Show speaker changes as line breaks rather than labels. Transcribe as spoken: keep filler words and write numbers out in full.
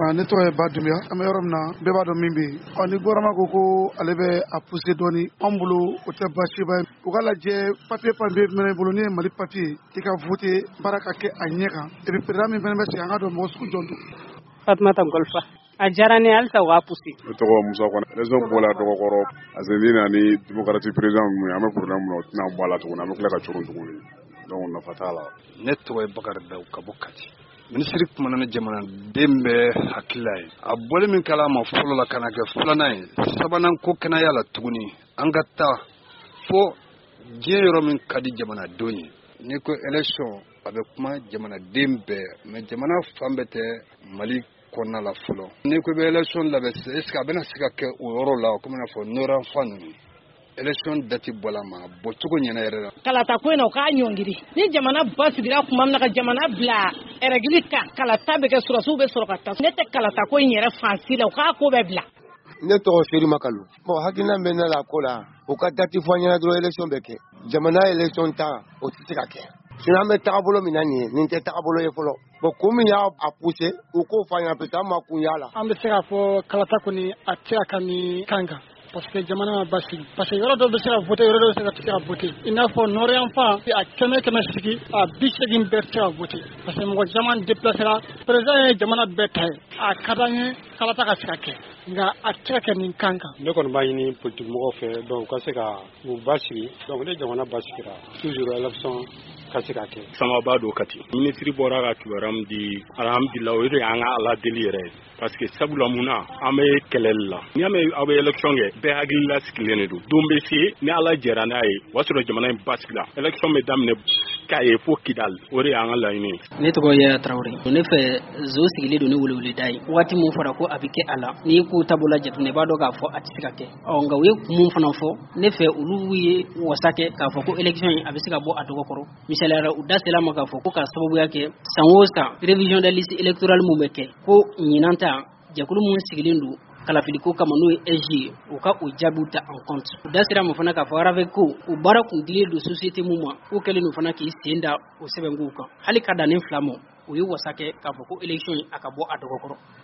ne tɔgɔ ye Ba Dunbiya an bɛ yɔrɔ min na bɛɛ b'a dɔn min bɛ yen ɔ ni gouvernement ko ko ale bɛ a pousser dɔɔni an bolo o tɛ baasiba ye u ka lajɛ papier papier min bɛ bolo ni ye Mali papier i ka voter baara ka kɛ a ɲɛ kan et puis président min fana bɛ sigi an ka dɔn mɔgɔ sugu jɔn don.
Fatumata Golfa a diyara ne halisa u k'a pousser.
Ne tɔgɔ Musa Kɔnɛ région bɔla Dɔgɔkɔrɔ parce que ni na ni démocratie président min an bɛ problème min na o tɛna bɔ a la tuguni an bɛ tila ka coron tuguni donc nafa t'a la.
Ne tɔgɔ ye Bakari Dawu ka bɔ Kati. Minisiri kumana ni jamanaden bɛ hakilila ye a bɔli min kɛla a ma fɔlɔ la ka na kɛ filanan ye sabanan ko kɛnɛya la tuguni an ka taa fo diɲɛ yɔrɔ min ka di jamanadenw ye ni ko élection a bɛ kuma jamanaden bɛɛ mais jamana fan bɛɛ tɛ Mali kɔnɔna la fɔlɔ ni ko bɛ élection labɛn est ce que a bɛna se ka kɛ o yɔrɔ la comme n'a fɔ Nord fan ninnu élection date bɔla ma bɔ cogo ɲɛna yɛrɛ la
kalata ko in na o k'a ɲɔngiri ni jamana basigira kuma min na ka jamana bila règle kan kalata bɛ kɛ sɔrɔsiw bɛ sɔrɔ ka taa ne tɛ kalata ko in yɛrɛ fansi la o k'a ko bɛɛ bila.
Ne tɔgɔ Seri Makalu bon hakilina bɛ ne la ko la o ka date fɔ ɲɛna dɔrɔn élection bɛ kɛ jamana élection ta o tɛ se ka kɛ sinon an bɛ taabolo min na nin ye nin tɛ taabolo ye fɔlɔ bon ko min y'a a pousser o k'o fɔ an ɲɛna peut-être an ma kun y'a la.
An bɛ se k'a fɔ kalata kɔni a tɛ se ka kɛ ni kan kan parce que jamana ma basigi parce que yɔrɔ dɔ bɛ se ka voter yɔrɔ dɔ bɛ se ka tɛ se ka voter i n'a fɔ Nord fan a kɛmɛ kɛmɛ sigi a bi seegin bɛɛ tɛ se ka voter parce que mɔgɔ caman déplacera président ye jamana bɛɛ ta ye a ka d'an ye kalata ka se ka kɛ nka a tɛ se ka kɛ nin kan kan.
Ne kɔni b'a ɲini politique mɔgɔw fɛ donc ka se ka u basigi donc ni jamana basigira toujours élection ka se ka kɛ. Samaba do Kati ministre bɔra ka kibaruya min di alhamdulilah o de y'an ka ala deli yɛrɛ ye parce que sabula mun na an bɛ kɛlɛli la n'i y'a mɛn aw bɛ élection kɛ bɛɛ hakilila sigilen de don don bɛ se ni ala jɛra n'a ye o y'a sɔrɔ jamana in basigila élection bɛ daminɛ k'a ye fo Kidali o de y'an ka laɲini.
Ne tɔgɔ ye Tarawele ne fɛ zo sigilen don ni weleweleda ye waati min fɔra ko a bɛ kɛ a la n'i ko taabolo jateminɛ i b'a dɔn k'a fɔ a tɛ se ka kɛ ɔ nka u ye mun fana fɔ ne fɛ olu ye wasa kɛ k'a fɔ ko élection in a bɛ se ka bɔ a dɔgɔkɔrɔ misaliyara u da sera ma k'a fɔ ko ka sababuya kɛ san o san révision de liste électorale mun bɛ kɛ ko ɲinan ta jɛkulu mun sigilen don kalafili ko kama n'o ye S G ye u ka o jaabiw ta en compte u da sera ma fana k'a fɔ Aravec ko u baara kun dilen don société mun ma k'u kɛlen don fana k'i sen da o sɛbɛnkow kan hali ka dan ne fila ma u ye wasa kɛ k'a fɔ ko élection in a ka bɔ a dɔgɔkɔrɔ.